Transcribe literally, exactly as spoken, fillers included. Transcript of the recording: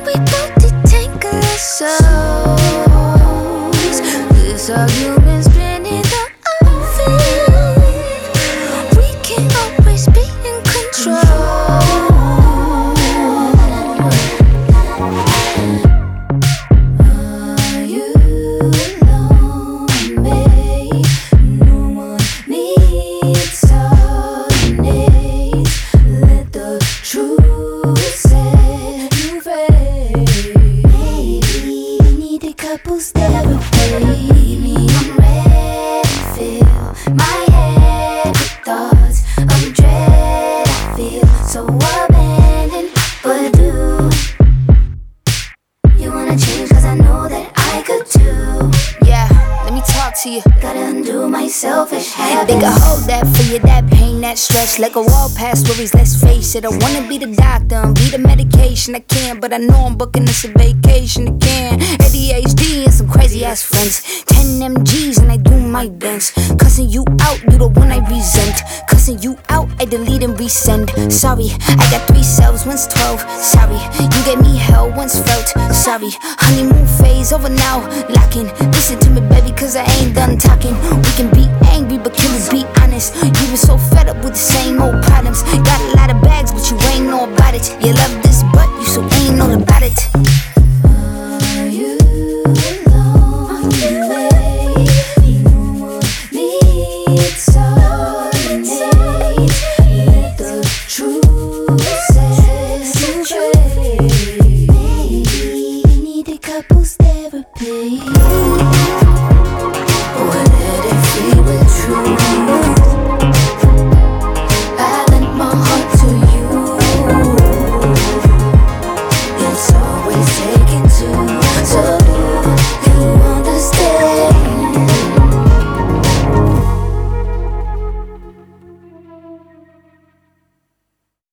we both detangle our souls. This argument's been in the oven. We can't always be in control. Are you alone, babe? No one needs alternates. Let the truth set you free. Maybe we need a couple's therapy. Me, I'm ready to fill my head with thoughts of dread. I feel so abandoned, but do you wanna change? Cause I know that I could too. Yeah, let me talk to you. Gotta undo my selfish habits. Think I hold that for you, that pain, that stress. Let go all past worries, let's face it. I wanna be the doctor and be the medication. I can't, but I know I'm booking this a vacation again. A D H D and some crazy ass friends. ten M Gs and I do my dance. Cussing you out, you the one I resent. Cussing you out, I delete and resend. Sorry, I got three selves, one's twelve. Sorry, you gave me hell, once felt. Sorry, honeymoon phase over now. Locking, listen to me, baby, cause I ain't done talking. We can be angry, but can we be honest? You been so fed up with the same old problems. Got a lot of bags, but you ain't know about it. You love this, but you so ain't all about it.